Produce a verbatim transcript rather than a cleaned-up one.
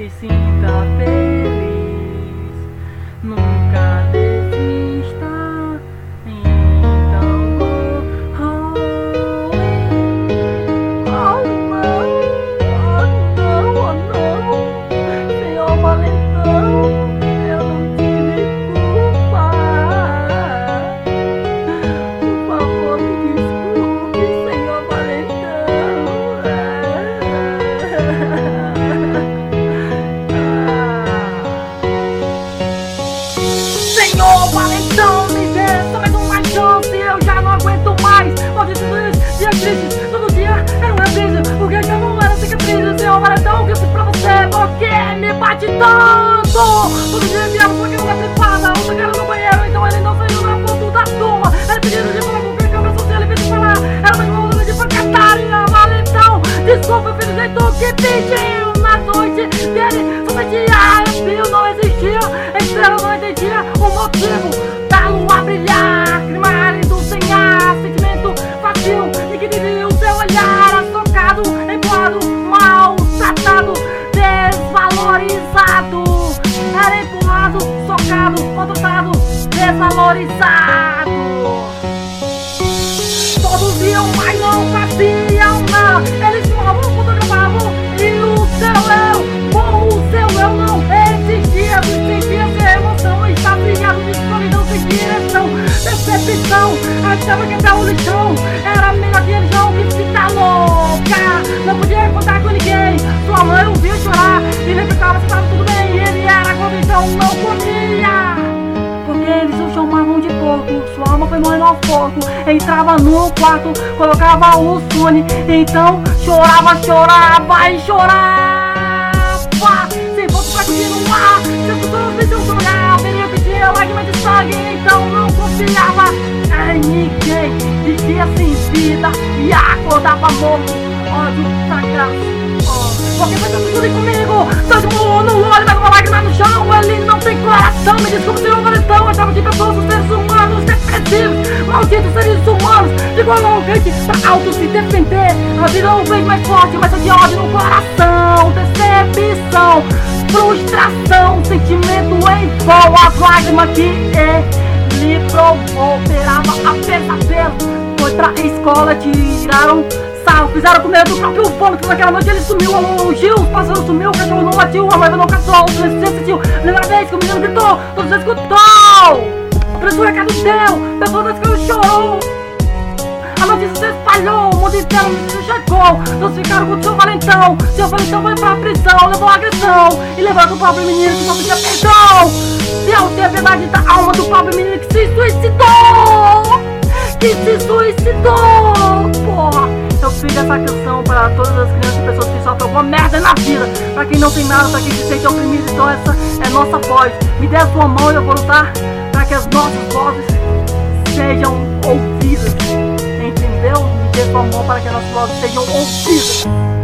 se sinta feliz, nunca desista. Então oh, oh, não, oh não, oh não, Senhor valentão, eu não tive culpa. Por favor, me desculpe, Senhor valentão. Senhor valentão, me dê só mais uma chance, eu já não aguento mais. Malditos dias tristes, todo dia era uma crise, porque já não era cicatriz. Senhor valentão, que eu fiz pra você, porque me bate tanto. Todo dia me amo, porque eu não preparada, outra cara no banheiro, então ele não saiu na foto da turma. Era pedido de falar com quem câmera social, ele fez falar, era mais uma hora de pra Catarina valentão. Desculpa, filho, jeito que pediu na noite dele, só sentia arrepio, não existia estrela, não entendia o motivo da lua brilhar, marido sem ar, sentimento vazio, e que devia o seu olhar, socado, empurrado, maltratado, desvalorizado, era empurrado, socado, maltratado, desvalorizado. Todos viam, mas não faziam nada, eles filmavam, fotografavam, e o seu eu, com o seu eu não existia, não sentia essa emoção, estava ligado de solidão sem direção, decepção, achava que até o lixão era melhor que religião, que fica louca, não podia contar com ninguém, sua mãe ouvia chorar, e replicava se estava tudo bem, e ele era convicção, não podia. Porque eles o chamavam de porco, sua alma foi morrendo aos poucos. Entrava no quarto, colocava o fone, então chorava, chorava e chorava. Se fosse pra continuar, se as pessoas deixam sonhar, veria que tinha lágrimas de sangue, então não confiava em ninguém. Vivia sem vida e acordava morto, ódio, fracasso. Porque foi tudo comigo, dois murros no olho, mais uma lágrima no chão, ele não tem coração. Me desculpe, senhor valentão, eu tava de pessoas, os seres humanos depressivos, malditos seres humanos, de igual gente pra auto se defender. A vida não vem mais forte, mas é de ódio no coração, decepção, frustração, sentimento em vão, as lágrimas que ele provou, beirava a pesadelo. Foi pra escola, tiraram sarro, fizeram com medo do próprio vômito. Naquela noite ele sumiu, alongiu, os pássaros sumiu, o cachorro não latiu, a noiva não caçou, o silêncio se sentiu. Lembra a vez que o menino gritou, todos escutou, por isso o recado deu, pessoas da escola chorou, a notícia se espalhou, o mundo inteiro me chegou. Todos ficaram com o seu valentão, seu valentão foi pra prisão, levou a agressão e levou do pobre menino que não pedia perdão. Deus tem a piedade da alma do pobre menino que se suicidou, que se suicidou, porra. Eu fiz essa canção para todas as crianças e pessoas que sofrem alguma merda na vida, pra quem não tem nada, pra quem se sente oprimido. Então essa é nossa voz, me dê a sua mão e eu vou lutar para que as nossas vozes sejam ouvidas, entendeu? Me dê a sua mão para que as nossas vozes sejam ouvidas.